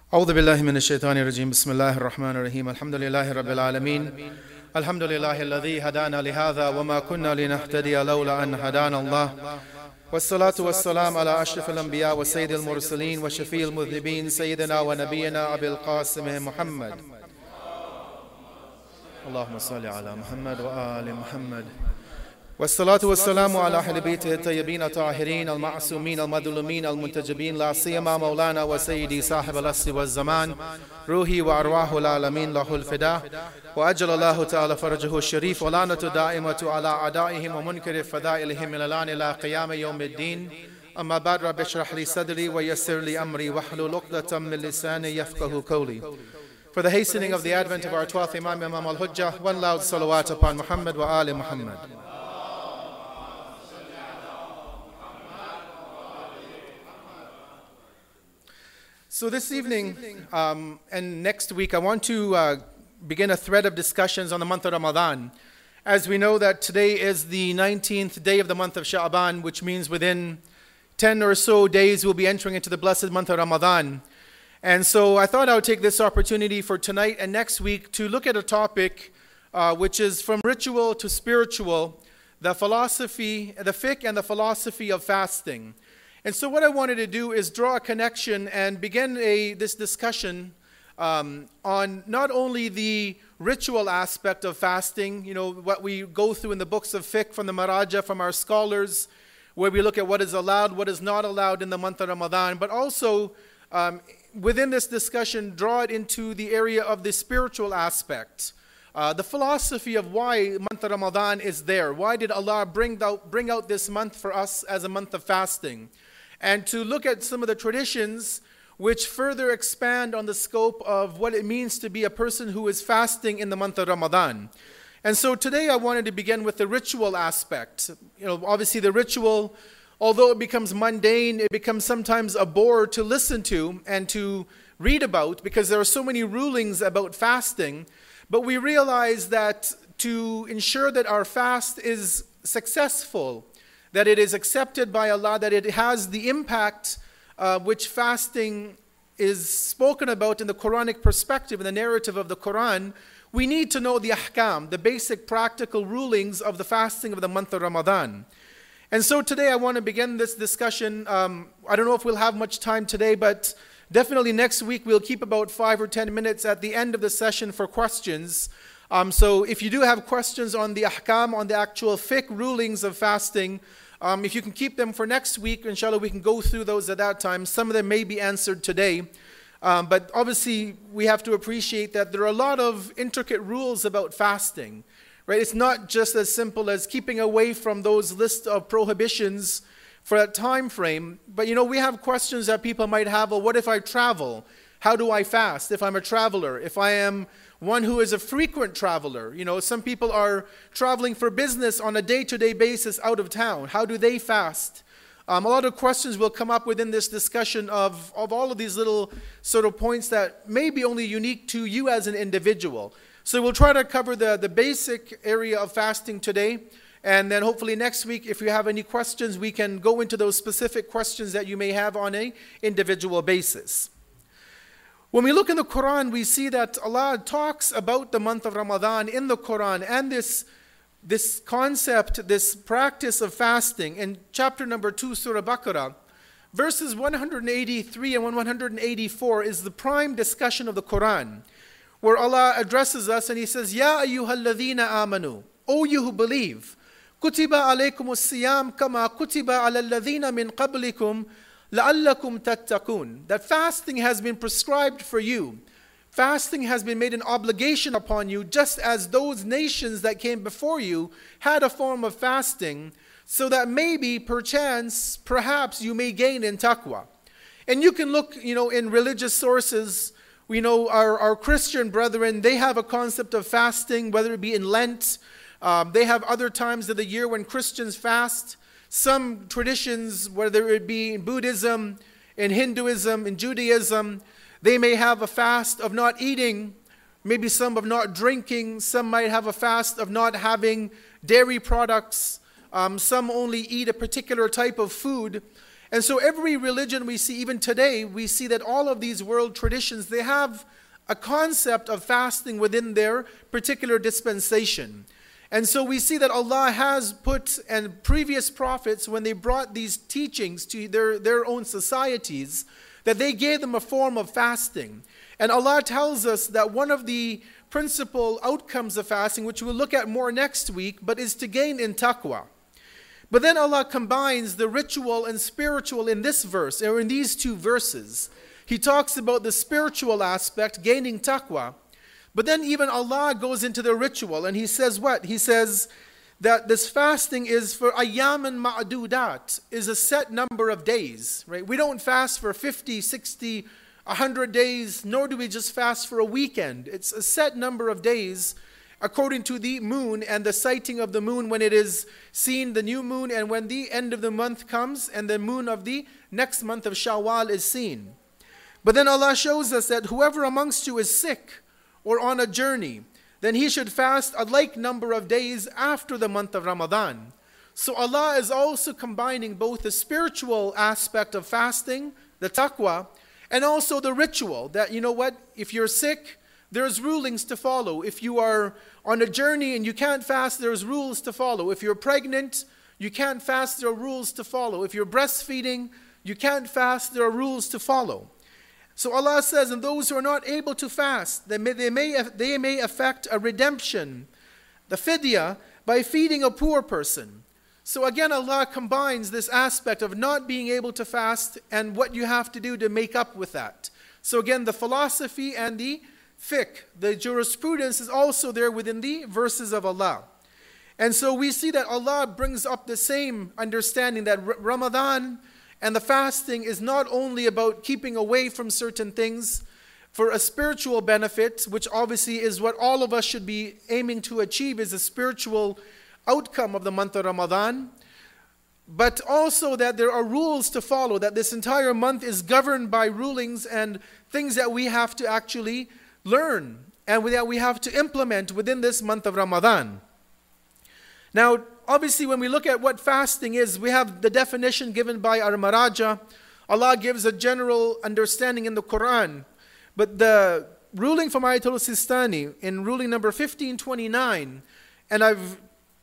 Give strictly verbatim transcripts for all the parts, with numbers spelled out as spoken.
أعوذ بالله من الشيطان الرجيم بسم الله الرحمن الرحيم الحمد لله رب العالمين الحمد لله الذي هدانا لهذا وما كنا لنهتدي لولا أن هدانا الله والصلاة والسلام على أشرف الأنبياء وسيد المرسلين وشفيع المذنبين سيدنا ونبينا أبي القاسم محمد اللهم صل على محمد وآل محمد والصلاة والسلام على أهل بيته الطيبين الطاهرين المعصومين المظلومين المنتجبين لا سيما مولانا وسيدي صاحب العصر والزمان روحي وأرواح العالمين له الفداء وأجل الله تعالى فرجه الشريف ولعنة دائمة على أعدائهم ومنكر فضائلهم إلى الآن إلى قيام يوم الدين. أما بعد رب اشرح لي صدري ويسر لي أمري واحلل عقدة من لساني يفقهوا قولي. For the hastening of the advent of our twelfth Imam, Imam al-Hujjah, one loud salawat upon Muhammad wa ali Muhammad. So this evening um, and next week, I want to uh, begin a thread of discussions on the month of Ramadan. As we know that today is the nineteenth day of the month of Sha'ban, which means within ten or so days we'll be entering into the blessed month of Ramadan. And so I thought I would take this opportunity for tonight and next week to look at a topic uh, which is from ritual to spiritual, the philosophy, the fiqh and the philosophy of fasting. And so what I wanted to do is draw a connection and begin a, this discussion um, on not only the ritual aspect of fasting, you know, what we go through in the books of fiqh from the Maraja, from our scholars, where we look at what is allowed, what is not allowed in the month of Ramadan, but also um, within this discussion, draw it into the area of the spiritual aspect. Uh, the philosophy of why month of Ramadan is there. Why did Allah bring out, bring out this month for us as a month of fasting? And to look at some of the traditions which further expand on the scope of what it means to be a person who is fasting in the month of Ramadan. And so today I wanted to begin with the ritual aspect. You know, obviously the ritual, although it becomes mundane, it becomes sometimes a bore to listen to and to read about because there are so many rulings about fasting. But we realize that to ensure that our fast is successful, that it is accepted by Allah, that it has the impact uh, which fasting is spoken about in the Quranic perspective, in the narrative of the Quran, we need to know the ahkam, the basic practical rulings of the fasting of the month of Ramadan. And so today I want to begin this discussion. Um, I don't know if we'll have much time today, but definitely next week we'll keep about five or ten minutes at the end of the session for questions. Um, so if you do have questions on the ahkam, on the actual fiqh rulings of fasting, um, if you can keep them for next week, inshallah, we can go through those at that time. Some of them may be answered today. Um, but obviously, we have to appreciate that there are a lot of intricate rules about fasting. Right? It's not just as simple as keeping away from those list of prohibitions for that time frame. But, you know, we have questions that people might have. Well, what if I travel? How do I fast if I'm a traveler? If I am one who is a frequent traveler, you know, some people are traveling for business on a day-to-day basis out of town. How do they fast? Um, a lot of questions will come up within this discussion of, of all of these little sort of points that may be only unique to you as an individual. So we'll try to cover the, the basic area of fasting today. And then hopefully next week, if you have any questions, we can go into those specific questions that you may have on an individual basis. When we look in the Quran, we see that Allah talks about the month of Ramadan in the Quran and this, this concept, this practice of fasting in chapter number two, Surah Baqarah. Verses one hundred eighty-three and one hundred eighty-four is the prime discussion of the Quran, where Allah addresses us and He says, Ya ayyuhalladhina amanu, O you who believe, kutiba alaykumus siyam kama kutiba ala alladhina min qablikum لَعَلَّكُمْ تَتَّقُونَ. That fasting has been prescribed for you. Fasting has been made an obligation upon you, just as those nations that came before you had a form of fasting, so that maybe, perchance, perhaps you may gain in taqwa. And you can look, you know, in religious sources. We know our, our Christian brethren, they have a concept of fasting, whether it be in Lent. Um, they have other times of the year when Christians fast. Some traditions, whether it be in Buddhism, in Hinduism, in Judaism, they may have a fast of not eating, maybe some of not drinking, some might have a fast of not having dairy products, um, some only eat a particular type of food. And so every religion we see, even today, we see that all of these world traditions, they have a concept of fasting within their particular dispensation. And so we see that Allah has put, and previous prophets, when they brought these teachings to their, their own societies, that they gave them a form of fasting. And Allah tells us that one of the principal outcomes of fasting, which we'll look at more next week, but is to gain in taqwa. But then Allah combines the ritual and spiritual in this verse, or in these two verses. He talks about the spiritual aspect, gaining taqwa. But then even Allah goes into the ritual, and He says what? He says that this fasting is for ayyaman ma'dudat, is a set number of days, right? We don't fast for fifty, sixty, one hundred days, nor do we just fast for a weekend. It's a set number of days according to the moon and the sighting of the moon when it is seen, the new moon, and when the end of the month comes and the moon of the next month of Shawwal is seen. But then Allah shows us that whoever amongst you is sick or on a journey, then he should fast a like number of days after the month of Ramadan. So Allah is also combining both the spiritual aspect of fasting, the taqwa, and also the ritual that, you know what, if you're sick, there's rulings to follow. If you are on a journey and you can't fast, there's rules to follow. If you're pregnant, you can't fast, there are rules to follow. If you're breastfeeding, you can't fast, there are rules to follow. So Allah says, and those who are not able to fast, they may, they may, they may affect a redemption, the fidya, by feeding a poor person. So again, Allah combines this aspect of not being able to fast and what you have to do to make up with that. So again, the philosophy and the fiqh, the jurisprudence is also there within the verses of Allah. And so we see that Allah brings up the same understanding that Ramadan and the fasting is not only about keeping away from certain things for a spiritual benefit, which obviously is what all of us should be aiming to achieve, is a spiritual outcome of the month of Ramadan, but also that there are rules to follow, that this entire month is governed by rulings and things that we have to actually learn and that we have to implement within this month of Ramadan. Now, obviously, when we look at what fasting is, we have the definition given by our Maraja. Allah gives a general understanding in the Quran. But the ruling from Ayatul Sistani in ruling number fifteen twenty-nine, and I've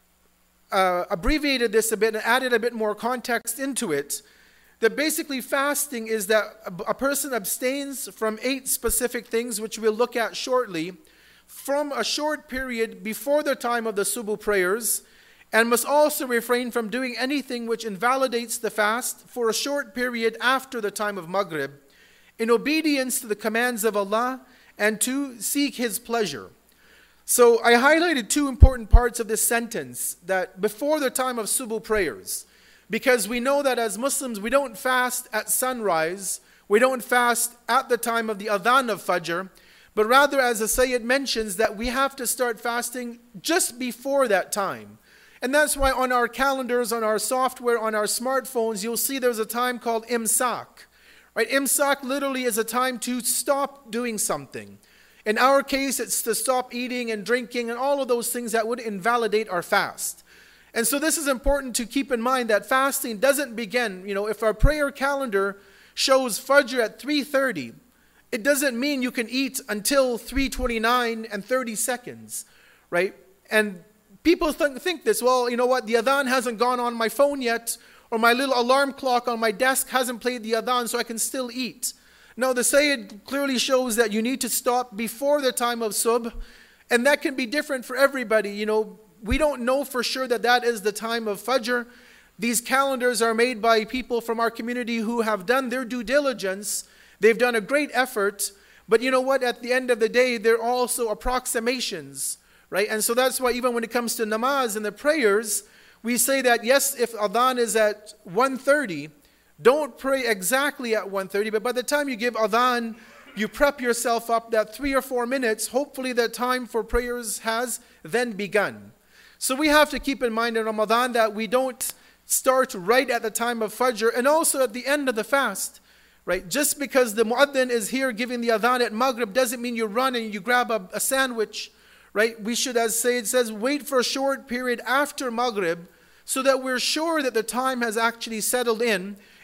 uh, abbreviated this a bit and added a bit more context into it, that basically fasting is that a, a person abstains from eight specific things, which we'll look at shortly, from a short period before the time of the Subuh prayers, and must also refrain from doing anything which invalidates the fast for a short period after the time of Maghrib, in obedience to the commands of Allah and to seek His pleasure. So I highlighted two important parts of this sentence, that before the time of Subuh prayers, because we know that as Muslims we don't fast at sunrise, we don't fast at the time of the adhan of Fajr, but rather, as the Sayyid mentions, that we have to start fasting just before that time. And that's why on our calendars, on our software, on our smartphones, you'll see there's a time called Imsak. Right? Imsak literally is a time to stop doing something. In our case, it's to stop eating and drinking and all of those things that would invalidate our fast. And so this is important to keep in mind, that fasting doesn't begin, you know, if our prayer calendar shows Fajr at three thirty, it doesn't mean you can eat until three twenty-nine and thirty seconds, right? And people th- think this, well, you know what, the adhan hasn't gone on my phone yet, or my little alarm clock on my desk hasn't played the adhan, so I can still eat. No, the Sayyid clearly shows that you need to stop before the time of Subh, and that can be different for everybody. You know, we don't know for sure that that is the time of Fajr. These calendars are made by people from our community who have done their due diligence. They've done a great effort, but you know what, at the end of the day, they're also approximations, right? And so that's why even when it comes to namaz and the prayers, we say that yes, if adhan is at one thirty, don't pray exactly at one thirty, but by the time you give adhan, you prep yourself up that three or four minutes, hopefully the time for prayers has then begun. So we have to keep in mind in Ramadan that we don't start right at the time of Fajr and also at the end of the fast, right? Just because the muaddin is here giving the adhan at Maghrib doesn't mean you run and you grab a, a sandwich, right? We should, as Sayyid says, wait for a short period after Maghrib so that we're sure that the time has actually settled in,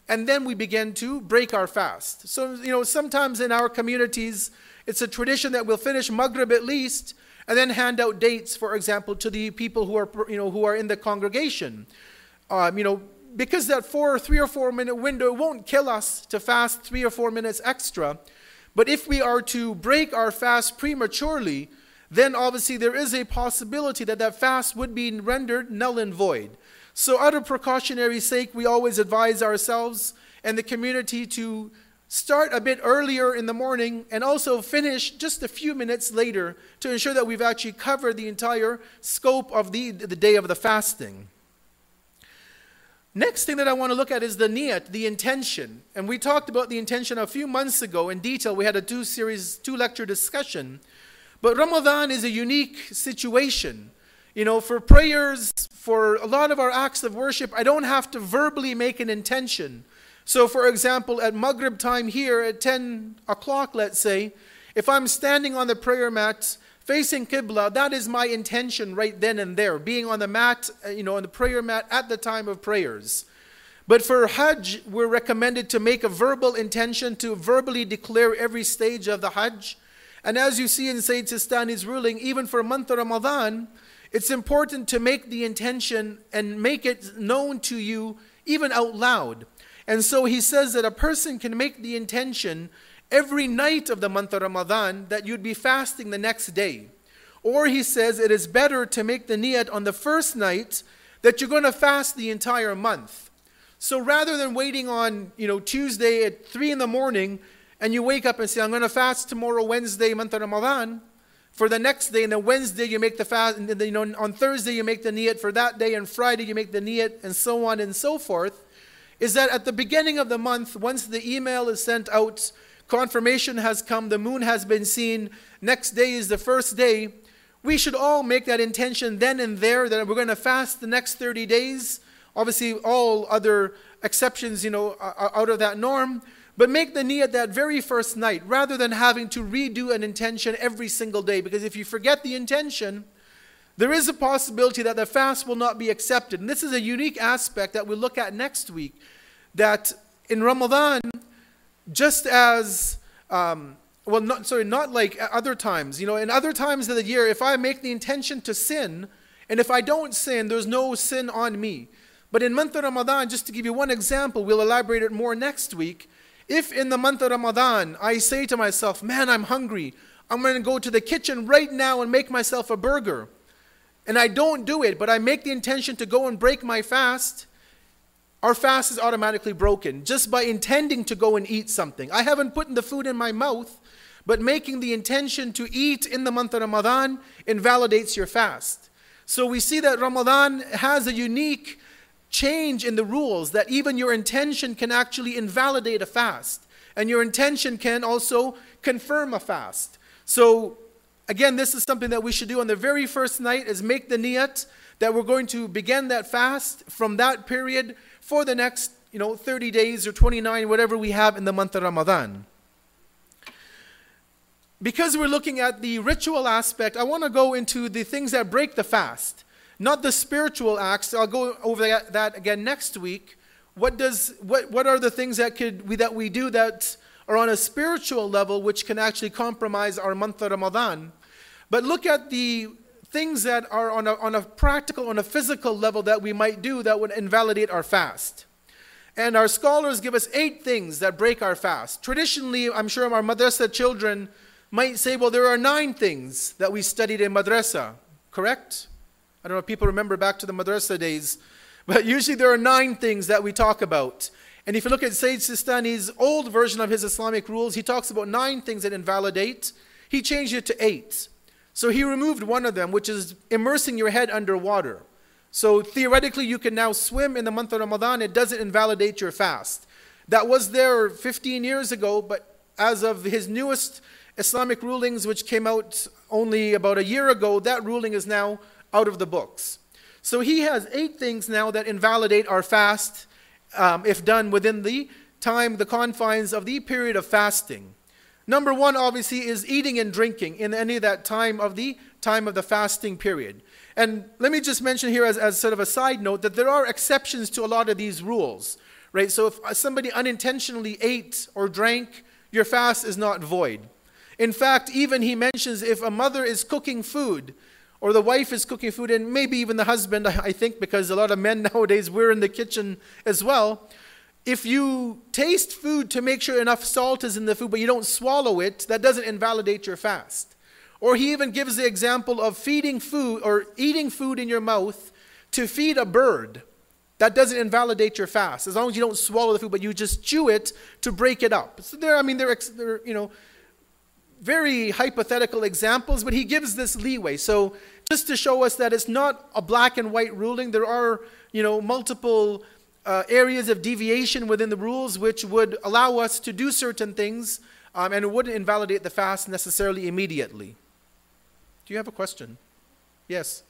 and then we begin to break our fast. So, you know, sometimes in our communities, it's a tradition that we'll finish Maghrib at least, and then hand out dates, for example, to the people who are, you know, who are in the congregation. Um, you know, because that four or three or four minute window won't kill us to fast three or four minutes extra. But if we are to break our fast prematurely, then obviously there is a possibility that that fast would be rendered null and void. So out of precautionary sake, we always advise ourselves and the community to start a bit earlier in the morning and also finish just a few minutes later to ensure that we've actually covered the entire scope of the, the day of the fasting. Next thing that I want to look at is the niyat, the intention. And we talked about the intention a few months ago in detail. We had a two series, two lecture discussion. But Ramadan is a unique situation. You know, for prayers, for a lot of our acts of worship, I don't have to verbally make an intention. So for example, at Maghrib time here at ten o'clock, let's say, if I'm standing on the prayer mat facing Qibla, that is my intention right then and there, being on the mat, you know, on the prayer mat at the time of prayers. But for Hajj, we're recommended to make a verbal intention, to verbally declare every stage of the Hajj. And as you see in Sayyid Sistani's ruling, even for month of Ramadan, it's important to make the intention and make it known to you even out loud. And so he says that a person can make the intention every night of the month of Ramadan that you'd be fasting the next day. Or he says it is better to make the niyat on the first night that you're going to fast the entire month. So rather than waiting on, you know, Tuesday at three in the morning and you wake up and say, I'm going to fast tomorrow, Wednesday, month of Ramadan, for the next day, and then Wednesday you make the fast, and then, you know, on Thursday you make the niyat for that day, and Friday you make the niyat, and so on and so forth, is that at the beginning of the month, once the email is sent out, confirmation has come, the moon has been seen, next day is the first day, we should all make that intention then and there that we're going to fast the next thirty days. Obviously, all other exceptions, you know, are out of that norm. But make the niyat that very first night, rather than having to redo an intention every single day. Because if you forget the intention, there is a possibility that the fast will not be accepted. And this is a unique aspect that we'll look at next week. That in Ramadan, just as, um, well, not, sorry, not like other times. You know, in other times of the year, if I make the intention to sin, and if I don't sin, there's no sin on me. But in month of Ramadan, just to give you one example, we'll elaborate it more next week. If in the month of Ramadan, I say to myself, man, I'm hungry, I'm going to go to the kitchen right now and make myself a burger. And I don't do it, but I make the intention to go and break my fast, our fast is automatically broken just by intending to go and eat something. I haven't put the food in my mouth, but making the intention to eat in the month of Ramadan invalidates your fast. So we see that Ramadan has a unique change in the rules, that even your intention can actually invalidate a fast, and your intention can also confirm a fast. So again, this is something that we should do on the very first night, is make the niyat that we're going to begin that fast from that period for the next, you know, thirty days or twenty-nine, whatever we have in the month of Ramadan. Because we're looking at the ritual aspect, I want to go into the things that break the fast. Not the spiritual acts. I'll go over that, that again next week. What does what what are the things that could we that we do that are on a spiritual level which can actually compromise our month of Ramadan? But look at the things that are on a on a practical, on a physical level that we might do that would invalidate our fast. And our scholars give us eight things that break our fast. Traditionally, I'm sure our madrasa children might say, well, there are nine things that we studied in madrasa, correct? I don't know if people remember back to the madrasa days, but usually there are nine things that we talk about. And if you look at Sayyid Sistani's old version of his Islamic rules, he talks about nine things that invalidate. He changed it to eight. So he removed one of them, which is immersing your head under water. So theoretically, you can now swim in the month of Ramadan. It doesn't invalidate your fast. That was there fifteen years ago, but as of his newest Islamic rulings, which came out only about a year ago, that ruling is now out of the books. So he has eight things now that invalidate our fast um, if done within the time, the confines of the period of fasting. Number one, obviously, is eating and drinking in any of that time of the time of the fasting period. And let me just mention here as, as sort of a side note that there are exceptions to a lot of these rules. right? So if somebody unintentionally ate or drank, your fast is not void. In fact, even he mentions if a mother is cooking food, or the wife is cooking food, and maybe even the husband, I think, because a lot of men nowadays, we're in the kitchen as well. If you taste food to make sure enough salt is in the food, but you don't swallow it, that doesn't invalidate your fast. Or he even gives the example of feeding food or eating food in your mouth to feed a bird. That doesn't invalidate your fast, as long as you don't swallow the food, but you just chew it to break it up. So there, I mean, they're, they're you know, very hypothetical examples, but he gives this leeway. So just to show us that it's not a black and white ruling, there are, you know, multiple uh, areas of deviation within the rules which would allow us to do certain things, um, and it wouldn't invalidate the fast necessarily immediately. Do you have a question? Yes.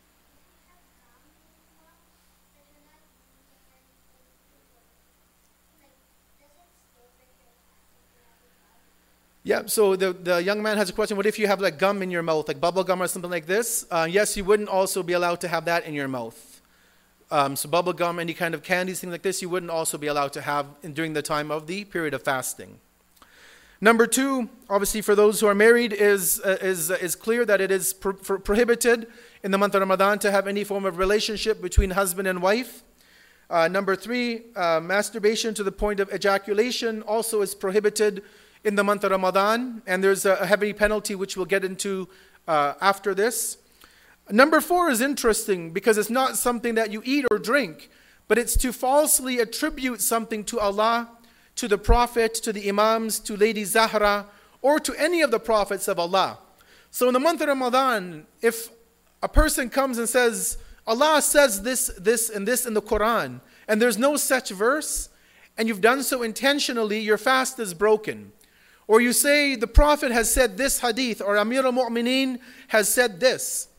Yeah, so the, the young man has a question. What if you have like gum in your mouth, like bubble gum or something like this? Uh, yes, you wouldn't also be allowed to have that in your mouth. Um, so bubble gum, any kind of candies, things like this, you wouldn't also be allowed to have in, during the time of the period of fasting. Number two, obviously for those who are married, is, uh, is, uh, is clear that it is pro- pro- prohibited in the month of Ramadan to have any form of relationship between husband and wife. Uh, number three, uh, masturbation to the point of ejaculation also is prohibited in the month of Ramadan, and there's a heavy penalty which we'll get into uh, after this. Number four is interesting because it's not something that you eat or drink, but it's to falsely attribute something to Allah, to the Prophet, to the Imams, to Lady Zahra, or to any of the Prophets of Allah. So in the month of Ramadan, if a person comes and says, Allah says this, this, and this in the Quran, and there's no such verse, and you've done so intentionally, your fast is broken. Or you say the Prophet has said this hadith, or Amir al-Mu'mineen has said this.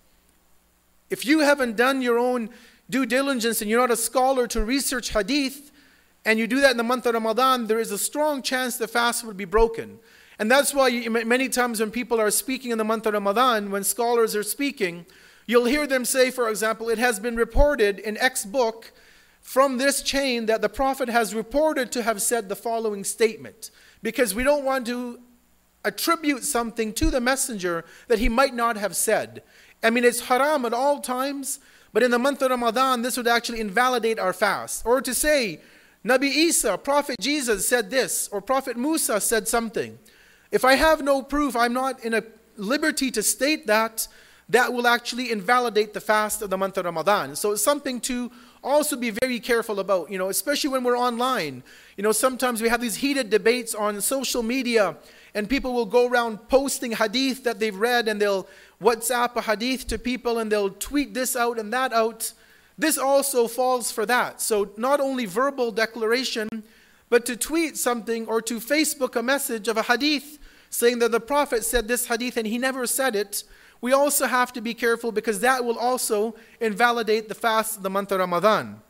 If you haven't done your own due diligence and you're not a scholar to research hadith, and you do that in the month of Ramadan, there is a strong chance the fast would be broken. And that's why you, many times when people are speaking in the month of Ramadan, when scholars are speaking, you'll hear them say, for example, it has been reported in X book from this chain that the Prophet has reported to have said the following statement. Because we don't want to attribute something to the messenger that he might not have said. I mean, it's haram at all times, but in the month of Ramadan, this would actually invalidate our fast. Or to say, Nabi Isa, Prophet Jesus said this, or Prophet Musa said something. If I have no proof, I'm not in a liberty to state that, that will actually invalidate the fast of the month of Ramadan. So it's something to also be very careful about, you know, especially when we're online. You know, sometimes we have these heated debates on social media, and people will go around posting hadith that they've read, and they'll WhatsApp a hadith to people, and they'll tweet this out and that out. This also falls for that. So not only verbal declaration, but to tweet something or to Facebook a message of a hadith saying that the Prophet said this hadith and he never said it, we also have to be careful because that will also invalidate the fast of the month of Ramadan.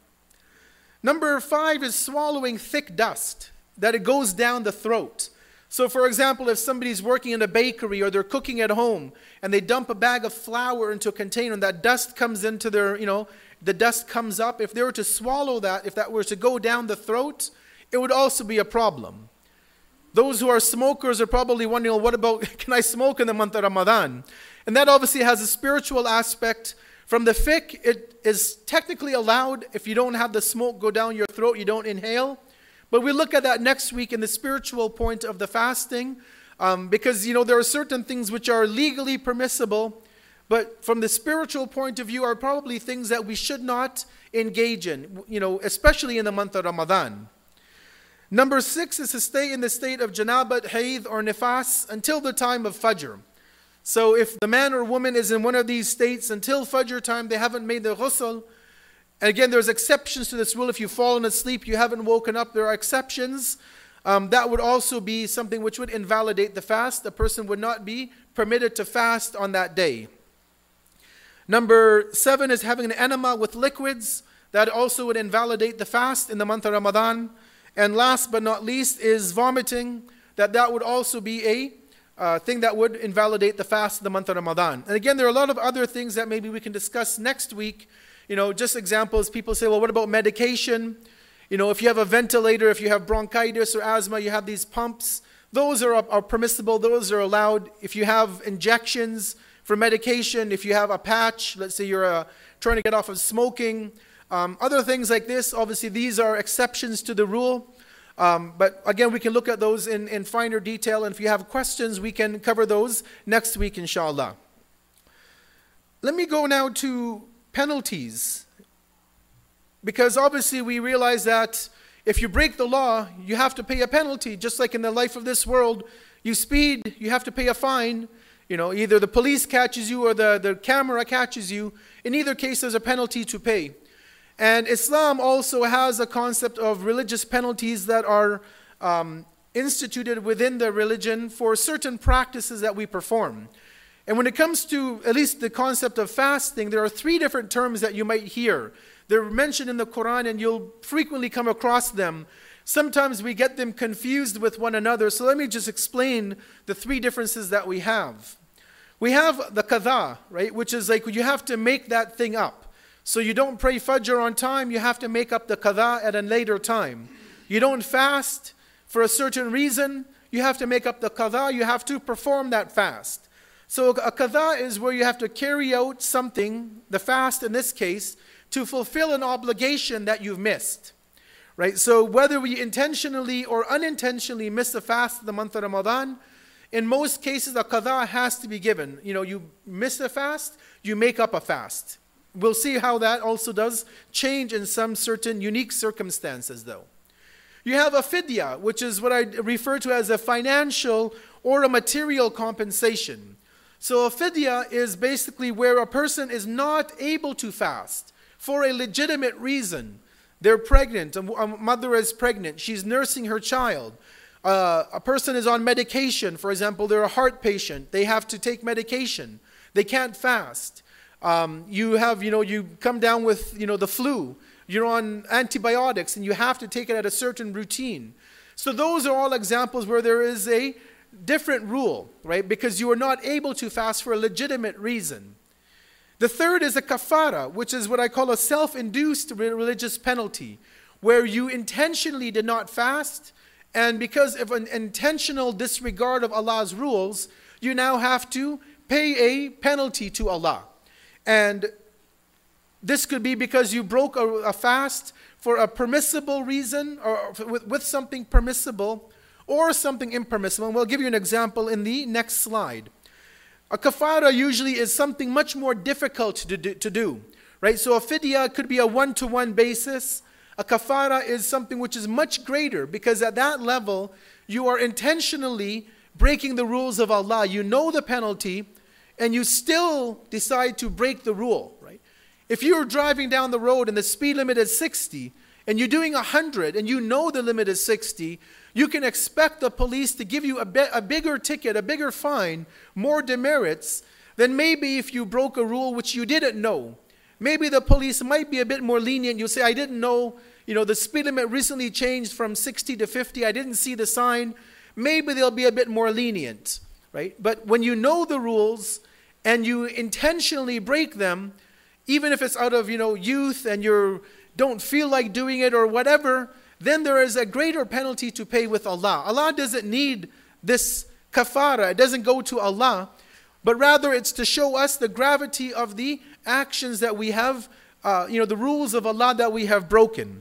Number five is swallowing thick dust, that it goes down the throat. So for example, if somebody's working in a bakery or they're cooking at home and they dump a bag of flour into a container and that dust comes into their, you know, the dust comes up. If they were to swallow that, if that were to go down the throat, it would also be a problem. Those who are smokers are probably wondering, well, what about, can I smoke in the month of Ramadan? And that obviously has a spiritual aspect. From the fiqh, it is technically allowed if you don't have the smoke go down your throat, you don't inhale. But we look at that next week in the spiritual point of the fasting, um, because, you know, there are certain things which are legally permissible, but from the spiritual point of view are probably things that we should not engage in, you know, especially in the month of Ramadan. Number six is to stay in the state of janabat, hayd, or nifas until the time of fajr. So if the man or woman is in one of these states until fajr time, they haven't made the ghusl. And again, there's exceptions to this rule. If you've fallen asleep, you haven't woken up, there are exceptions. Um, that would also be something which would invalidate the fast. The person would not be permitted to fast on that day. Number seven is having an enema with liquids. That also would invalidate the fast in the month of Ramadan. And last but not least is vomiting. That that would also be a uh, thing that would invalidate the fast of the month of Ramadan. And again, there are a lot of other things that maybe we can discuss next week. You know, just examples, people say, well, what about medication? You know, if you have a ventilator, if you have bronchitis or asthma, you have these pumps. Those are, are permissible. Those are allowed. If you have injections for medication, if you have a patch, let's say you're uh, trying to get off of smoking, um, other things like this, obviously these are exceptions to the rule. Um, but again, we can look at those in, in finer detail. And if you have questions, we can cover those next week, inshallah. Let me go now to penalties. Because obviously we realize that if you break the law, you have to pay a penalty. Just like in the life of this world, you speed, you have to pay a fine. You know, either the police catches you or the, the camera catches you. In either case, there's a penalty to pay. And Islam also has a concept of religious penalties that are um, instituted within the religion for certain practices that we perform. And when it comes to at least the concept of fasting, there are three different terms that you might hear. They're mentioned in the Quran and you'll frequently come across them. Sometimes we get them confused with one another. So let me just explain the three differences that we have. We have the qadha, right, which is like you have to make that thing up. So you don't pray Fajr on time, you have to make up the qadha at a later time. You don't fast for a certain reason, you have to make up the qadha, you have to perform that fast. So a qadha is where you have to carry out something, the fast in this case, to fulfill an obligation that you've missed. Right? So whether we intentionally or unintentionally miss the fast of the month of Ramadan, in most cases a qadha has to be given. You know, you miss a fast, you make up a fast. We'll see how that also does change in some certain unique circumstances though. You have a fidya, which is what I refer to as a financial or a material compensation. So a fidya is basically where a person is not able to fast for a legitimate reason. They're pregnant, a mother is pregnant, she's nursing her child. Uh, a person is on medication, for example, they're a heart patient, they have to take medication, they can't fast. Um, you have, you know, you come down with, you know, the flu, you're on antibiotics and you have to take it at a certain routine. So those are all examples where there is a different rule, right? Because you are not able to fast for a legitimate reason. The third is a kafara, which is what I call a self-induced religious penalty, where you intentionally did not fast, and because of an intentional disregard of Allah's rules, you now have to pay a penalty to Allah. And this could be because you broke a, a fast for a permissible reason, or with, with something permissible, or something impermissible. And we'll give you an example in the next slide. A kafara usually is something much more difficult to do, to do, right? So a fidya could be a one-to-one basis. A kafara is something which is much greater because at that level, you are intentionally breaking the rules of Allah. You know the penalty and you still decide to break the rule, right? If you're driving down the road and the speed limit is sixty and you're doing one hundred and you know the limit is sixty, you can expect the police to give you a, be- a bigger ticket, a bigger fine, more demerits than maybe if you broke a rule which you didn't know. Maybe the police might be a bit more lenient. You'll say, I didn't know, you know, the speed limit recently changed from sixty to fifty. I didn't see the sign. Maybe they'll be a bit more lenient, right? But when you know the rules and you intentionally break them, even if it's out of, you know, youth and you don't feel like doing it or whatever, then there is a greater penalty to pay with Allah. Allah doesn't need this kafara. It doesn't go to Allah, but rather it's to show us the gravity of the actions that we have, uh, you know, the rules of Allah that we have broken.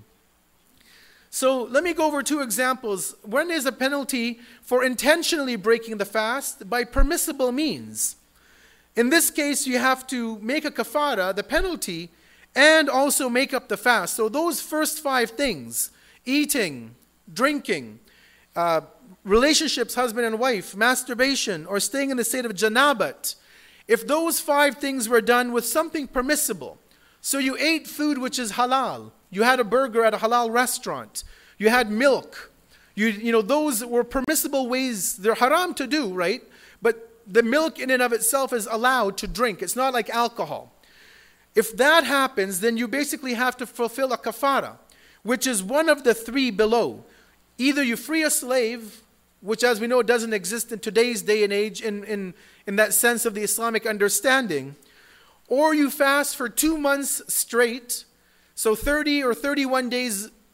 So let me go over two examples. One is a penalty for intentionally breaking the fast by permissible means. In this case, you have to make a kafara, the penalty, and also make up the fast. So those first five things, eating, drinking, uh, relationships, husband and wife, masturbation, or staying in the state of janabat, if those five things were done with something permissible, so you ate food which is halal, you had a burger at a halal restaurant, you had milk, you, you know, those were permissible ways, they're haram to do, right? But the milk in and of itself is allowed to drink. It's not like alcohol. If that happens, then you basically have to fulfill a kafara, which is one of the three below. Either you free a slave, which as we know doesn't exist in today's day and age in, in, in that sense of the Islamic understanding, or you fast for two months straight, so thirty or thirty-one days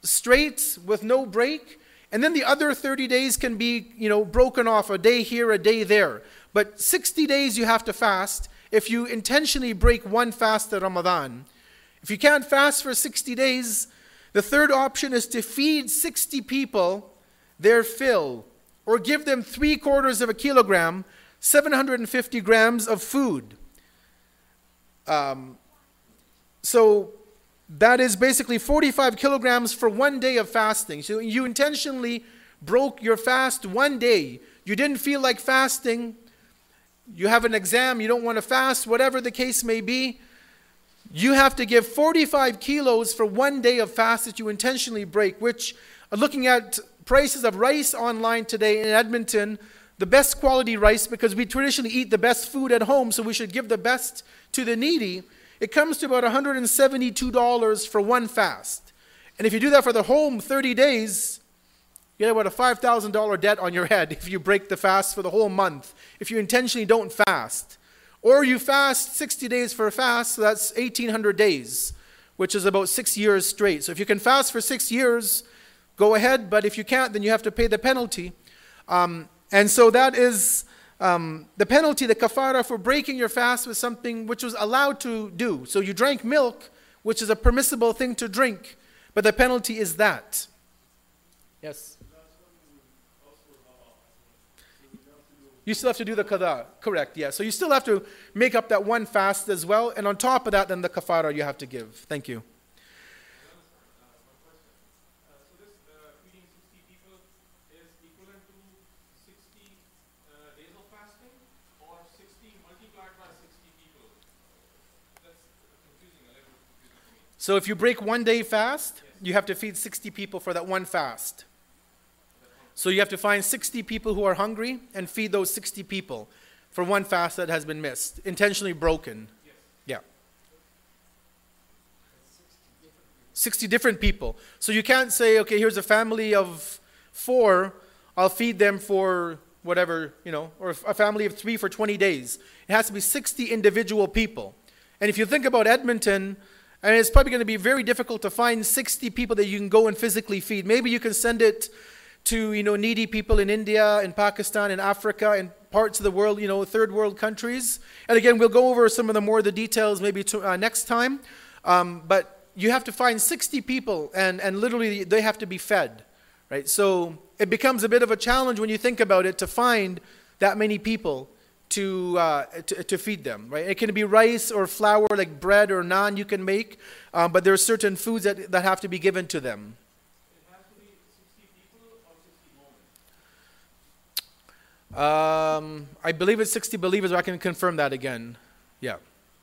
straight with no break. And then the other thirty days can be, you know, broken off, a day here, a day there. But sixty days you have to fast if you intentionally break one fast at Ramadan. If you can't fast for sixty days, the third option is to feed sixty people their fill, or give them three quarters of a kilogram, seven hundred fifty grams of food. Um, so that is basically forty-five kilograms for one day of fasting. So you intentionally broke your fast one day. You didn't feel like fasting. You have an exam, you don't want to fast, whatever the case may be. You have to give forty-five kilos for one day of fast that you intentionally break, which, looking at prices of rice online today in Edmonton, the best quality rice, because we traditionally eat the best food at home, so we should give the best to the needy, it comes to about one hundred seventy-two dollars for one fast. And if you do that for the whole thirty days, you get about a five thousand dollars debt on your head if you break the fast for the whole month, if you intentionally don't fast. Or you fast sixty days for a fast, so that's eighteen hundred days, which is about six years straight. So if you can fast for six years, go ahead, but if you can't, then you have to pay the penalty. Um, and so that is um, the penalty, the kafara for breaking your fast was something which was allowed to do. So you drank milk, which is a permissible thing to drink, but the penalty is that. Yes? You still have to do the qada, correct, yeah. So you still have to make up that one fast as well, and on top of that, then the kafara you have to give. Thank you. So if you break one day fast, you have to feed sixty people for that one fast. So you have to find sixty people who are hungry and feed those sixty people for one fast that has been missed, intentionally broken. Yeah. sixty different people. So you can't say, okay, here's a family of four, I'll feed them for whatever, you know, or a family of three for twenty days. It has to be sixty individual people. And if you think about Edmonton, I mean, it's probably going to be very difficult to find sixty people that you can go and physically feed. Maybe you can send it to, you know, needy people in India, in Pakistan, in Africa, in parts of the world, you know, third world countries. And again, we'll go over some of the more the details maybe to, uh, next time. Um, but you have to find sixty people, and, and literally they have to be fed, right? So it becomes a bit of a challenge when you think about it to find that many people to, uh, to, to feed them, right? It can be rice or flour, like bread or naan you can make, um, but there are certain foods that, that have to be given to them. It has to be sixty people or sixty moments? Um, I believe it's sixty believers, but I can confirm that again. Yeah.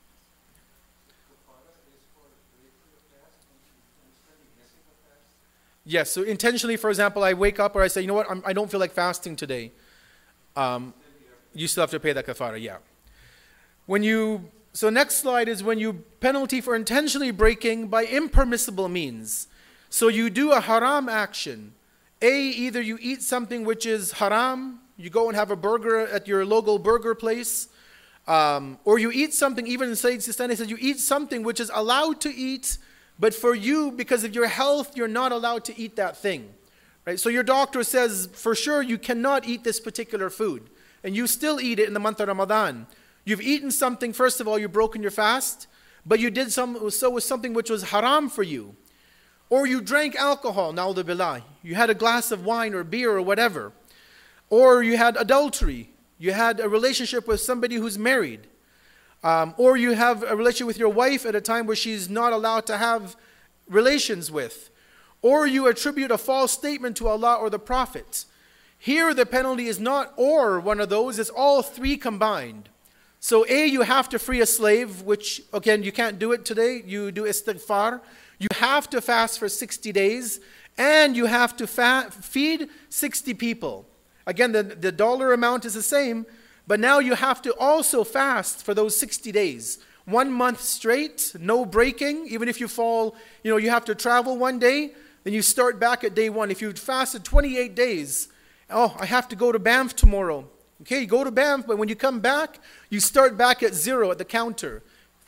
Yes, so intentionally, for example, I wake up or I say, you know what, I'm, I don't feel like fasting today. Um, you still have to pay that kafara, yeah. When you, so next slide is when you penalty for intentionally breaking by impermissible means. So you do a haram action. A, either you eat something which is haram, you go and have a burger at your local burger place, um, or you eat something, even in Sayyid Sistani says you eat something which is allowed to eat, but for you, because of your health, you're not allowed to eat that thing. Right? So your doctor says, for sure, you cannot eat this particular food. And you still eat it in the month of Ramadan. You've eaten something, first of all, you've broken your fast, but you did some, so with something which was haram for you. Or you drank alcohol, na'udhu billah. You had a glass of wine or beer or whatever. Or you had adultery. You had a relationship with somebody who's married. Um, or you have a relationship with your wife at a time where she's not allowed to have relations with. Or you attribute a false statement to Allah or the Prophet. Here the penalty is not or one of those, it's all three combined. So A, you have to free a slave, which again, you can't do it today. You do istighfar. You have to fast for sixty days, and you have to fa- feed sixty people. Again, the, the dollar amount is the same, but now you have to also fast for those sixty days. One month straight, no breaking. Even if you fall, you know, you have to travel one day, then you start back at day one. If you fasted twenty-eight days, oh, I have to go to Banff tomorrow. Okay, you go to Banff, but when you come back, you start back at zero at the counter.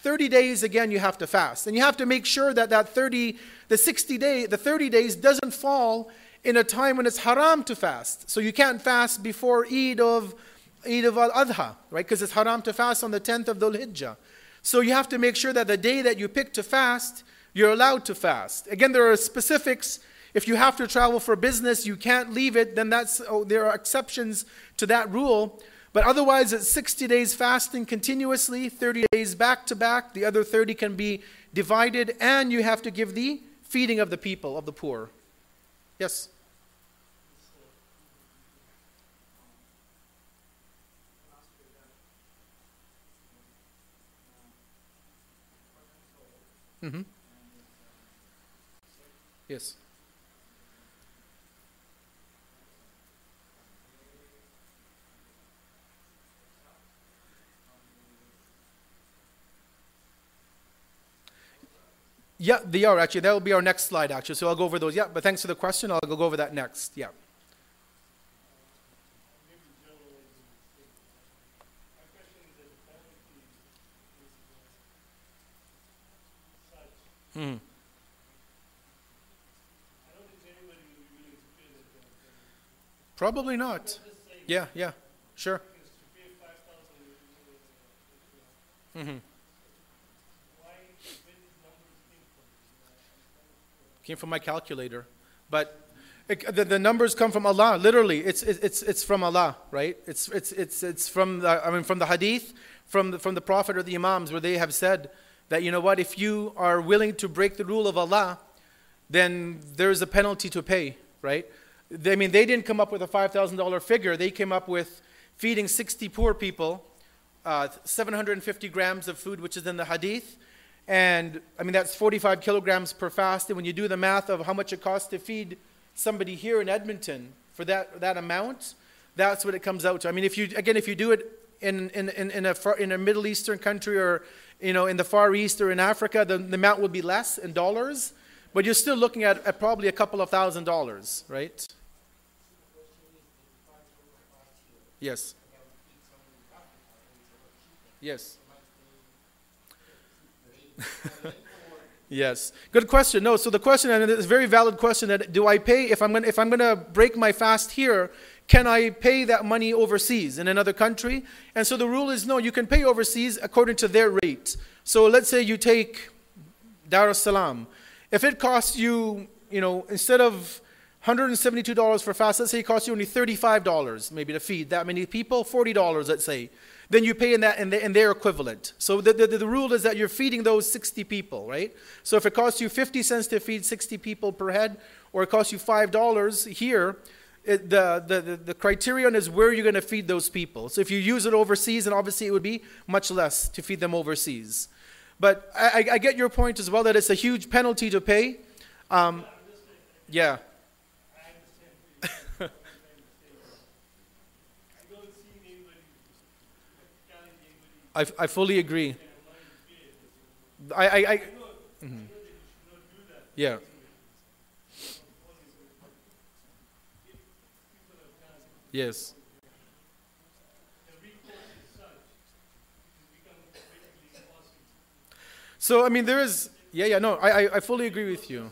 thirty days, again, you have to fast. And you have to make sure that that thirty, the sixty day, the thirty days doesn't fall in a time when it's haram to fast. So you can't fast before Eid of Eid of Al-Adha, right? Because it's haram to fast on the tenth of Dhul Hijjah. So you have to make sure that the day that you pick to fast, you're allowed to fast. Again, there are specifics. If you have to travel for business, you can't leave it, then that's, oh, there are exceptions to that rule. But otherwise, it's sixty days fasting continuously, thirty days back to back. The other thirty can be divided, and you have to give the feeding of the people, of the poor. Yes? Mm-hmm. Yes. Yeah, they are actually. That will be our next slide actually. So I'll go over those. Yeah, but thanks for the question. I'll go over that next. Yeah. Hmm. Probably not. Yeah, yeah, sure. Mm-hmm. Came from my calculator, but it, the, the numbers come from Allah. Literally, it's it's it's from Allah, right? It's it's it's it's from the I mean from the hadith, from the, from the Prophet or the Imams, where they have said that, you know what, if you are willing to break the rule of Allah, then there's a penalty to pay, right? They, I mean, they didn't come up with a five thousand dollar figure. They came up with feeding sixty poor people, uh, seven hundred fifty grams of food, which is in the hadith. And, I mean, that's forty-five kilograms per fast. And when you do the math of how much it costs to feed somebody here in Edmonton for that, that amount, that's what it comes out to. I mean, if you, again, if you do it in, in, in, in, a, far, in a Middle Eastern country or, you know, in the Far East or in Africa, the, the amount would be less in dollars. But you're still looking at, at probably a couple of thousand dollars, right? Yes. Yes. Yes. Good question. No, so the question, and it's a very valid question, that do I pay, if I'm going if I'm going to break my fast here, can I pay that money overseas in another country? And so the rule is no, you can pay overseas according to their rate. So let's say you take Dar es Salaam. If it costs you, you know, instead of one hundred seventy-two dollars for fast, let's say it costs you only thirty-five dollars maybe to feed that many people, forty dollars let's say. Then you pay in that in, the, in their equivalent. So the, the, the rule is that you're feeding those sixty people, right? So if it costs you fifty cents to feed sixty people per head, or it costs you five dollars here, it, the, the, the, the criterion is where you're going to feed those people. So if you use it overseas, then obviously it would be much less to feed them overseas. But I, I get your point as well, that it's a huge penalty to pay. Um, yeah. I, I fully agree. I, I, I mm-hmm. Yeah. Yes. So, I mean, there is, yeah, yeah, no, I, I, I fully agree with you.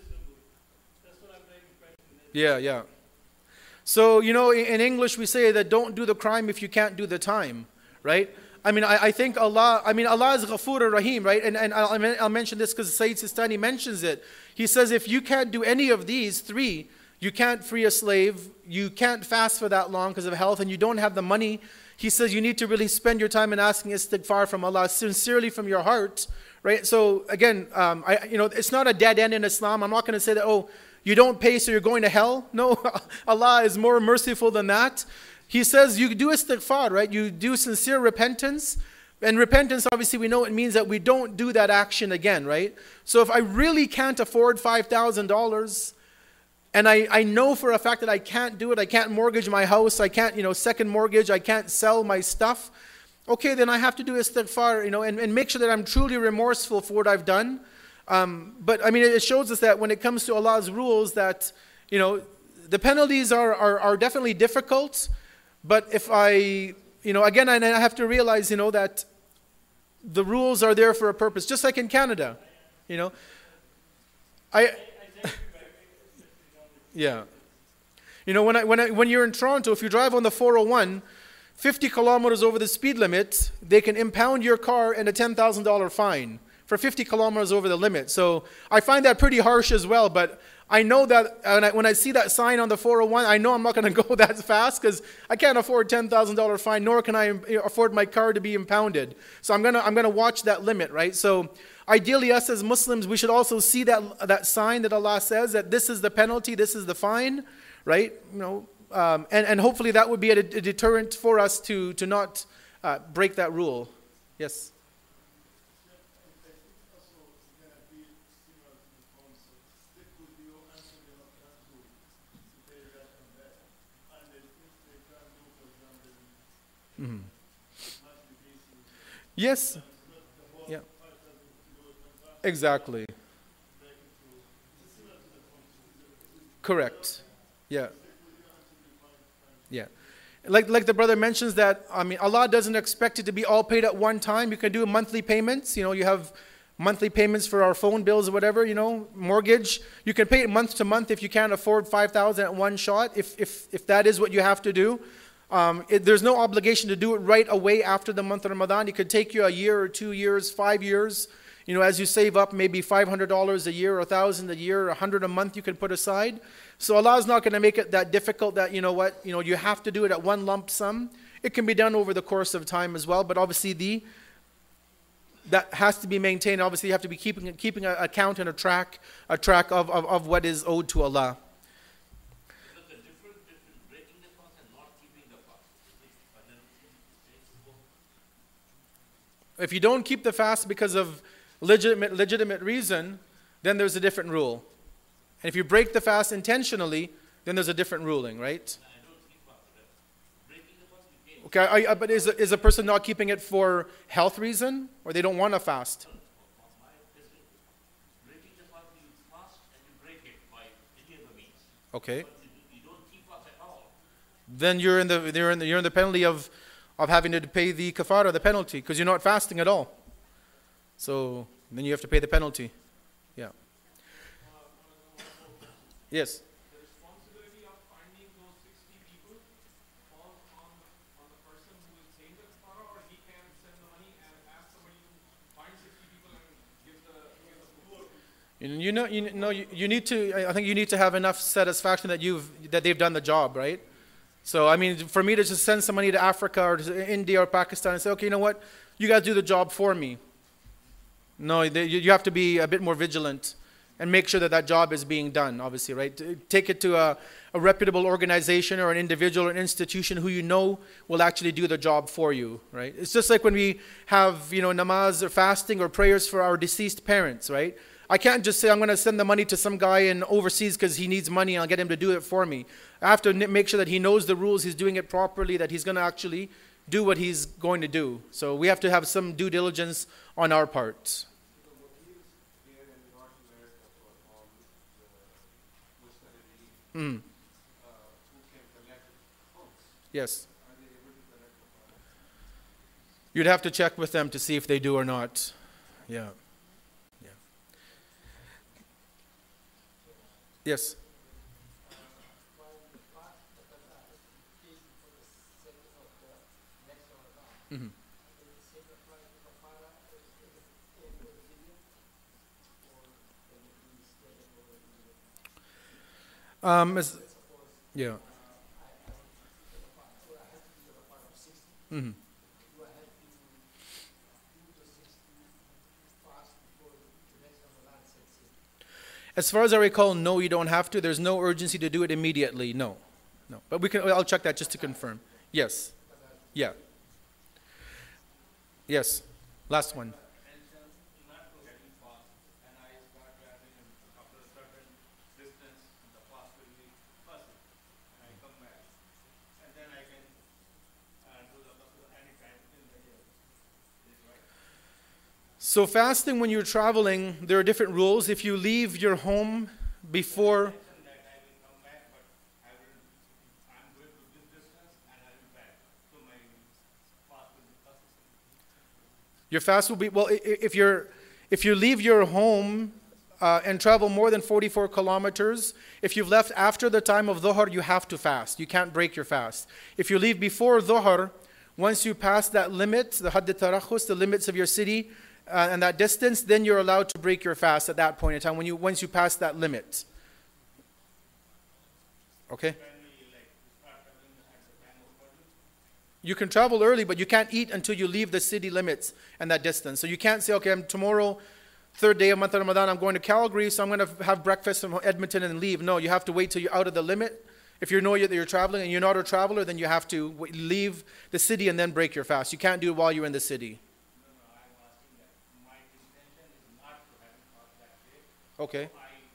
Yeah, yeah. So, you know, in, in English we say that don't do the crime if you can't do the time, right? I mean, I, I think Allah, I mean, Allah is Ghafoor Rahim, right? And, and I'll, I'll mention this because Sayyid Sistani mentions it. He says, if you can't do any of these three, you can't free a slave, you can't fast for that long because of health, and you don't have the money, he says you need to really spend your time in asking istighfar from Allah, sincerely from your heart, right? So again, um, I, you know, it's not a dead end in Islam. I'm not going to say that, oh, you don't pay so you're going to hell. No, Allah is more merciful than that. He says you do istighfar, right? You do sincere repentance. And repentance, obviously, we know it means that we don't do that action again, right? So if I really can't afford five thousand dollars, and I, I know for a fact that I can't do it, I can't mortgage my house, I can't, you know, second mortgage, I can't sell my stuff, okay, then I have to do istighfar, you know, and, and make sure that I'm truly remorseful for what I've done. Um, but, I mean, it shows us that when it comes to Allah's rules that, you know, the penalties are, are, are definitely difficult. But if I, you know, again, I have to realize, you know, that the rules are there for a purpose, just like in Canada. You know, I, yeah. You know, when I, when I, when you're in Toronto, if you drive on the four oh one, fifty kilometers over the speed limit, they can impound your car and a ten thousand dollars fine for fifty kilometers over the limit. So I find that pretty harsh as well, but I know that when I, when I see that sign on the four oh one, I know I'm not going to go that fast because I can't afford ten thousand dollars fine, nor can I afford my car to be impounded. So I'm going to I'm going to watch that limit, right? So ideally, us as Muslims, we should also see that that sign that Allah says that this is the penalty, this is the fine, right? You know, um, and, and hopefully that would be a, a deterrent for us to, to not uh, break that rule. Yes? Mm-hmm. Yes. Yeah. Exactly. Correct. Yeah. Yeah. Like like the brother mentions that, I mean, Allah doesn't expect it to be all paid at one time. You can do monthly payments. You know, you have monthly payments for our phone bills or whatever, you know, mortgage. You can pay it month to month if you can't afford five thousand at one shot, if if if that is what you have to do. Um, it, there's no obligation to do it right away after the month of Ramadan. It could take you a year or two years, five years. You know, as you save up maybe five hundred dollars a year, one thousand dollars a year, one hundred dollars a month you can put aside. So Allah is not going to make it that difficult that, you know what, you know, you have to do it at one lump sum. It can be done over the course of time as well, but obviously the that has to be maintained. Obviously you have to be keeping keeping an account and a track a track of, of, of what is owed to Allah. If you don't keep the fast because of legitimate legitimate reason, then there's a different rule. And if you break the fast intentionally, then there's a different ruling, right? Okay, I, I, but is a, is a person not keeping it for health reason, or they don't want to fast? Okay. Then you're in the you're in the, you're in the penalty of of having to pay the kafara, the penalty, because you're not fasting at all. So then you have to pay the penalty. Yeah. Yes. The responsibility of finding those sixty people falls on the, on the person who is paying the kafara, or he can send the money and ask somebody to find sixty people and give the give the poor. You know, you know, you, you need to. I think you need to have enough satisfaction that you've that they've done the job, right? So, I mean, for me to just send somebody to Africa or to India or Pakistan and say, okay, you know what, you guys do the job for me. No, they, you have to be a bit more vigilant and make sure that that job is being done, obviously, right? Take it to a, a reputable organization or an individual or an institution who you know will actually do the job for you, right? It's just like when we have, you know, namaz or fasting or prayers for our deceased parents, right? I can't just say I'm going to send the money to some guy in overseas because he needs money and I'll get him to do it for me. I have to make sure that he knows the rules, he's doing it properly, that he's going to actually do what he's going to do. So we have to have some due diligence on our part. Mm. Yes. You'd have to check with them to see if they do or not. Yeah. Yeah. Yes. Mm-hmm. Um, as, yeah. Mm-hmm. As far as I recall, no, you don't have to. There's no urgency to do it immediately. No, no. But we can. I'll check that just to confirm. Yes. Yeah. Yes. Last one. So fasting when you're traveling, there are different rules. If you leave your home before... Your fast will be, well, i- i- if you're, if you leave your home uh, and travel more than forty-four kilometers, if you've left after the time of Dhuhr, you have to fast. You can't break your fast. If you leave before Dhuhr, once you pass that limit, the Hadd al-Tarakhus, the limits of your city uh, and that distance, then you're allowed to break your fast at that point in time, when you, once you pass that limit. Okay? You can travel early, but you can't eat until you leave the city limits and that distance. So you can't say, okay, I'm tomorrow, third day of month of Ramadan, I'm going to Calgary, so I'm going to have breakfast in Edmonton and leave. No, you have to wait till you're out of the limit. If you know that you're traveling and you're not a traveler, then you have to w- leave the city and then break your fast. You can't do it while you're in the city. Okay.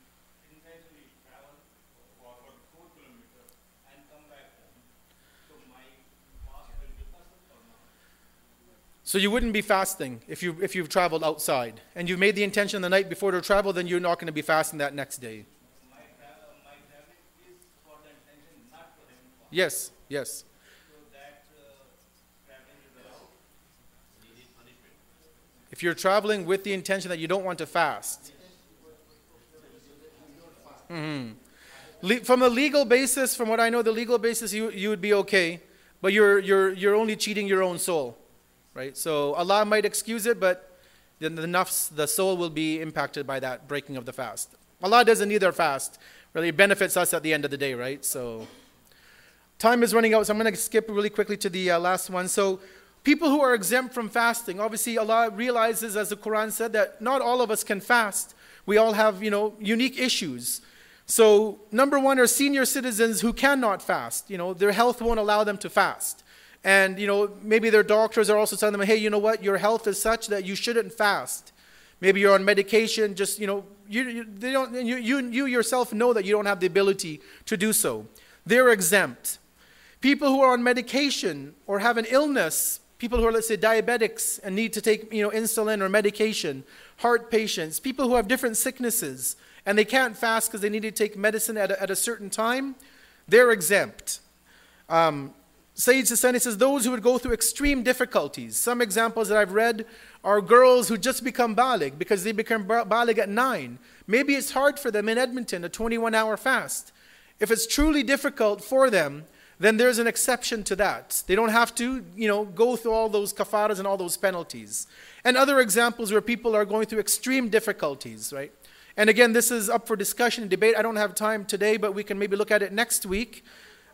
So you wouldn't be fasting if you if you've traveled outside and you made the intention the night before to travel, then you're not going to be fasting that next day. Yes, yes. If you're traveling with the intention that you don't want to fast. Mhm. Le- From a legal basis, from what I know, the legal basis, you, you would be okay, but you're, you're, you're only cheating your own soul, right? So Allah might excuse it, but then the nafs, the soul will be impacted by that breaking of the fast. Allah doesn't need our fast. Really, it benefits us at the end of the day, right? So time is running out, so I'm going to skip really quickly to the uh, last one. So people who are exempt from fasting, obviously Allah realizes, as the Quran said, that not all of us can fast. We all have, you know, unique issues. So number one are senior citizens who cannot fast. You know, their health won't allow them to fast. And, you know, maybe their doctors are also telling them, hey, you know what, your health is such that you shouldn't fast. Maybe you're on medication, just, you know, you, you, they don't, you, you, you yourself know that you don't have the ability to do so. They're exempt. People who are on medication or have an illness, people who are, let's say, diabetics and need to take, you know, insulin or medication, heart patients, people who have different sicknesses and they can't fast because they need to take medicine at a, at a certain time, they're exempt. Um, Sayyid Sistani says, those who would go through extreme difficulties. Some examples that I've read are girls who just become baligh because they become baligh at nine. Maybe it's hard for them in Edmonton, a twenty-one hour fast. If it's truly difficult for them, then there's an exception to that. They don't have to, you know, go through all those kafaras and all those penalties. And other examples where people are going through extreme difficulties, right? And again, this is up for discussion and debate. I don't have time today, but we can maybe look at it next week.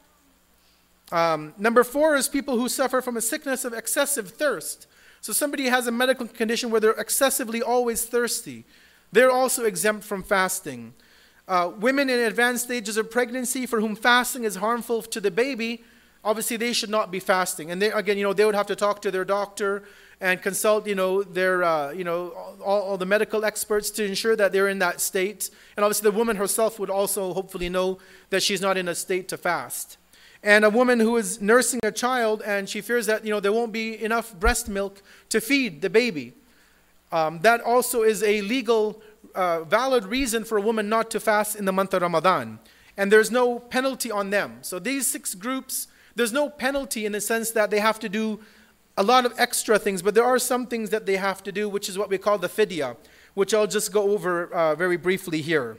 Um, number four is people who suffer from a sickness of excessive thirst. So somebody has a medical condition where they're excessively always thirsty. They're also exempt from fasting. Uh, women in advanced stages of pregnancy for whom fasting is harmful to the baby, obviously they should not be fasting. And they, again, you know, they would have to talk to their doctor and consult, you know, their, uh, you know, all, all the medical experts to ensure that they're in that state. And obviously the woman herself would also hopefully know that she's not in a state to fast. And a woman who is nursing a child and she fears that, you know, there won't be enough breast milk to feed the baby. Um, that also is a legal, uh, valid reason for a woman not to fast in the month of Ramadan. And there's no penalty on them. So these six groups, there's no penalty in the sense that they have to do a lot of extra things, but there are some things that they have to do, which is what we call the fidya, which I'll just go over uh, very briefly here.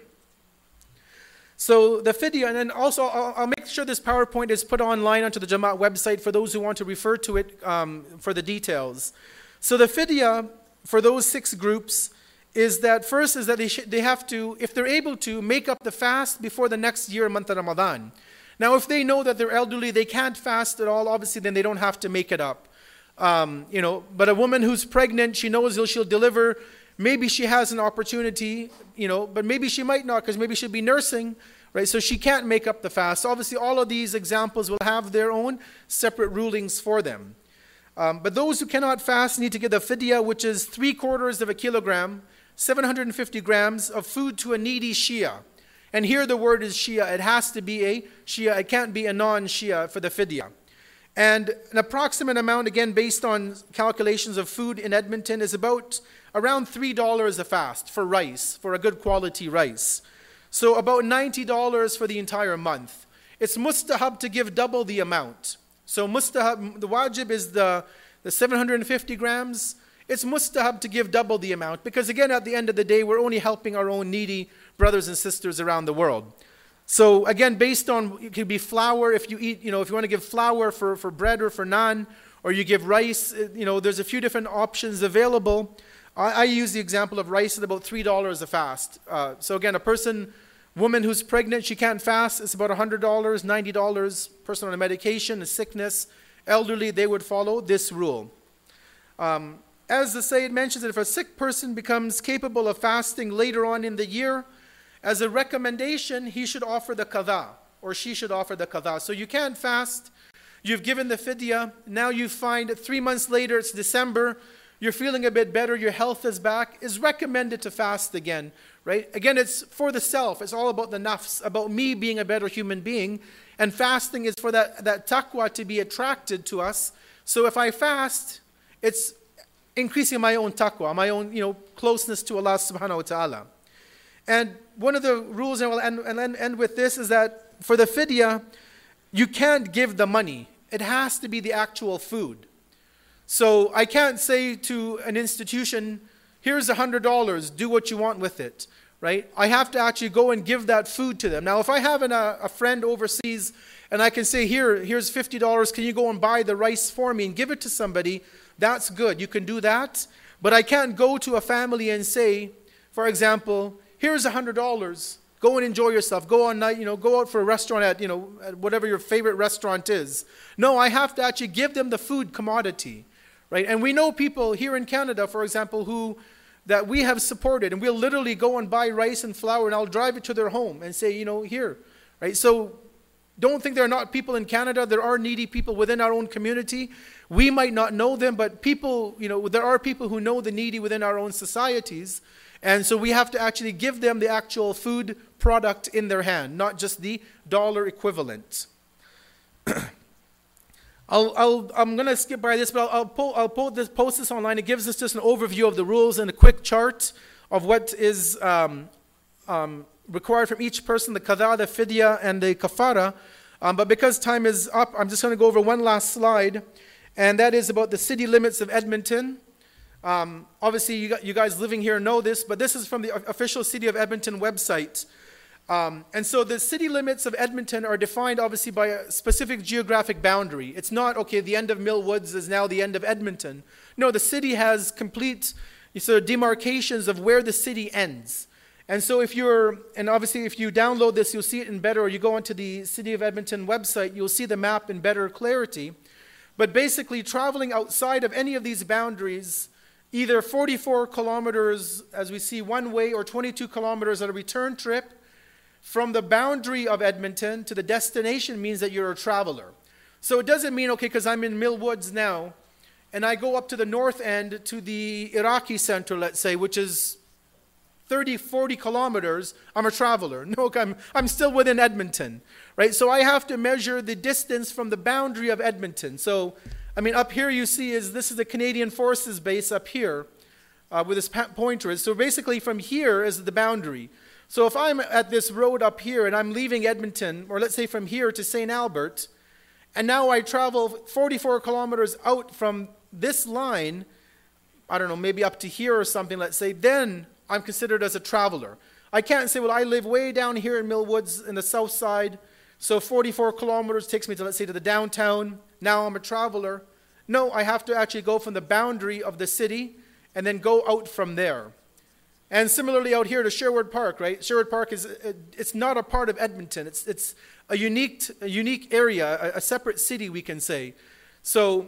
So the fidya, and then also I'll, I'll make sure this PowerPoint is put online onto the Jamaat website for those who want to refer to it um, for the details. So the fidya for those six groups is that first is that they, sh- they have to, if they're able to, make up the fast before the next year, month of Ramadan. Now if they know that they're elderly, they can't fast at all, obviously then they don't have to make it up. Um, you know, but a woman who's pregnant, she knows she'll deliver, maybe she has an opportunity, you know, but maybe she might not because maybe she'll be nursing, right? So she can't make up the fast. Obviously, all of these examples will have their own separate rulings for them. Um, but those who cannot fast need to give the fidya, which is three quarters of a kilogram, seven hundred fifty grams of food to a needy Shia. And here the word is Shia. It has to be a Shia. It can't be a non-Shia for the fidya. And an approximate amount, again, based on calculations of food in Edmonton, is about around three dollars a fast for rice, for a good quality rice. So about ninety dollars for the entire month. It's mustahab to give double the amount. So mustahab, the wajib is the, the seven hundred fifty grams. it's mustahab to give double the amount, because again, at the end of the day, we're only helping our own needy brothers and sisters around the world. So again, based on, it could be flour, if you eat, you know, if you want to give flour for, for bread or for naan, or you give rice, you know, there's a few different options available. I, I use the example of rice at about three dollars a fast. Uh, so again, a person, woman who's pregnant, she can't fast, it's about one hundred dollars, ninety dollars. Person on a medication, a sickness, elderly, they would follow this rule. Um, as the Sayyid mentions, that if a sick person becomes capable of fasting later on in the year, as a recommendation, he should offer the qadha, or she should offer the qadha. So you can't fast, you've given the fidya, now you find three months later, it's December, you're feeling a bit better, your health is back, is recommended to fast again, right? Again, it's for the self, it's all about the nafs, about me being a better human being, and fasting is for that, that taqwa to be attracted to us. So if I fast, it's increasing my own taqwa, my own, you know, closeness to Allah subhanahu wa ta'ala. And one of the rules, and we'll end, and end with this, is that for the fidya, you can't give the money. It has to be the actual food. So I can't say to an institution, here's one hundred dollars, do what you want with it, right? I have to actually go and give that food to them. Now, if I have an, a, a friend overseas and I can say, here, here's fifty dollars, can you go and buy the rice for me and give it to somebody, that's good. You can do that. But I can't go to a family and say, for example, here's one hundred dollars, go and enjoy yourself, go on night, you know, go out for a restaurant at, you know, at whatever your favorite restaurant is. No, I have to actually give them the food commodity, right? And we know people here in Canada, for example, who, that we have supported, and we'll literally go and buy rice and flour, and I'll drive it to their home and say, you know, here, right? So don't think there are not people in Canada. There are needy people within our own community. We might not know them, but people, you know, there are people who know the needy within our own societies. And so we have to actually give them the actual food product in their hand, not just the dollar equivalent. I'll, I'll, I'm going to skip by this, but I'll, I'll, po I'll po this, post this online. It gives us just an overview of the rules and a quick chart of what is um, um, required from each person, the qadha, the fidya, and the kafara. Um, but because time is up, I'm just going to go over one last slide, and that is about the city limits of Edmonton. Um, obviously, you, got, you guys living here know this, but this is from the official City of Edmonton website. Um, and so the city limits of Edmonton are defined obviously by a specific geographic boundary. It's not, okay, the end of Mill Woods is now the end of Edmonton. No, the city has complete sort of demarcations of where the city ends. And so if you're, and obviously if you download this, you'll see it in better, or you go onto the City of Edmonton website, you'll see the map in better clarity. But basically traveling outside of any of these boundaries, either forty-four kilometers, as we see, one way, or twenty-two kilometers on a return trip, from the boundary of Edmonton to the destination means that you're a traveler. So it doesn't mean, okay, because I'm in Mill Woods now, and I go up to the north end to the Iraqi center, let's say, which is thirty, forty kilometers, I'm a traveler. No, I'm, I'm still within Edmonton, right? So I have to measure the distance from the boundary of Edmonton. So, I mean, up here you see is, this is the Canadian Forces base up here, uh, where this pointer is. So basically from here is the boundary. So if I'm at this road up here and I'm leaving Edmonton, or let's say from here to Saint Albert, and now I travel forty-four kilometers out from this line, I don't know, maybe up to here or something, let's say, then I'm considered as a traveler. I can't say, well, I live way down here in Mill Woods in the south side, so forty-four kilometers takes me to, let's say, to the downtown. Now I'm a traveler. No, I have to actually go from the boundary of the city and then go out from there. And similarly out here to Sherwood Park, right? Sherwood Park is, it's not a part of Edmonton. It's, it's a unique, a unique area, a, a separate city, we can say. So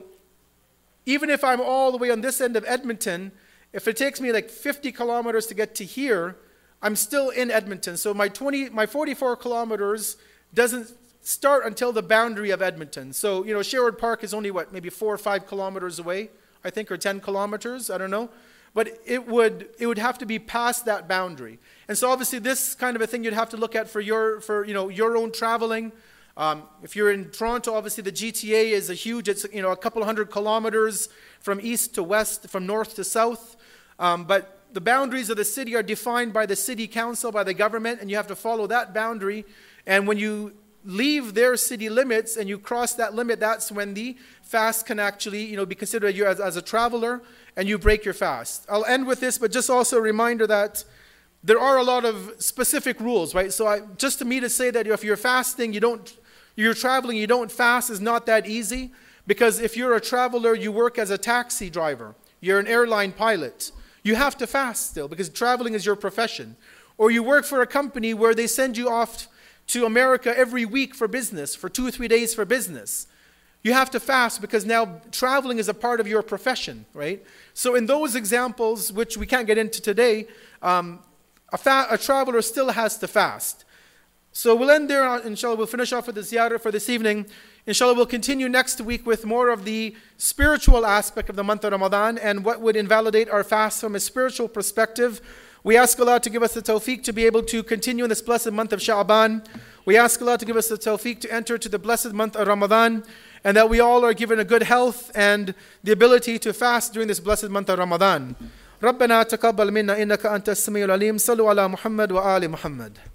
even if I'm all the way on this end of Edmonton, if it takes me like fifty kilometers to get to here, I'm still in Edmonton. So my twenty, my forty-four kilometers doesn't start until the boundary of Edmonton. So, you know, Sherwood Park is only, what, maybe four or five kilometers away, I think, or ten kilometers, I don't know. But it would, it would have to be past that boundary. And so obviously this kind of a thing you'd have to look at for your, for, you know, your own traveling. Um, if you're in Toronto, obviously the G T A is a huge, it's, you know, a couple hundred kilometers from east to west, from north to south. Um, but the boundaries of the city are defined by the city council, by the government, and you have to follow that boundary. And when you leave their city limits and you cross that limit, that's when the fast can actually, you know, be considered you as, as a traveler, and you break your fast. I'll end with this, but just also a reminder that there are a lot of specific rules, right? So I, just to me to say that if you're fasting, you don't, you're traveling, you don't fast is not that easy, because if you're a traveler, you work as a taxi driver, you're an airline pilot, you have to fast still because traveling is your profession. Or you work for a company where they send you off to America every week for business, for two or three days for business. You have to fast because now traveling is a part of your profession, right? So in those examples, which we can't get into today, um, a, fa- a traveler still has to fast. So we'll end there, inshallah. We'll finish off with the ziyarah for this evening. Inshallah, we'll continue next week with more of the spiritual aspect of the month of Ramadan and what would invalidate our fast from a spiritual perspective. We ask Allah to give us the tawfiq to be able to continue in this blessed month of Sha'ban. We ask Allah to give us the tawfiq to enter to the blessed month of Ramadan, and that we all are given a good health and the ability to fast during this blessed month of Ramadan. ربنا تقبل منا إنك أنت السميع العليم صلوا على محمد وآل محمد.